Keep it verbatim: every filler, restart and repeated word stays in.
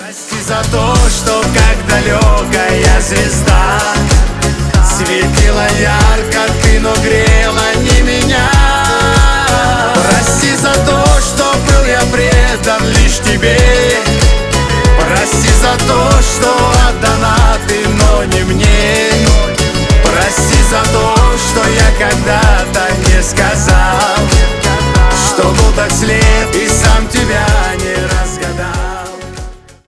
Прости за то, что как далекая звезда светила ярко ты, но грела не меня. Прости за то, что был я предан лишь тебе. Прости за то, что отдана ты, но не мне. Прости за то, что я когда-то не сказал, что был так слеп и сам тебя не разгадал.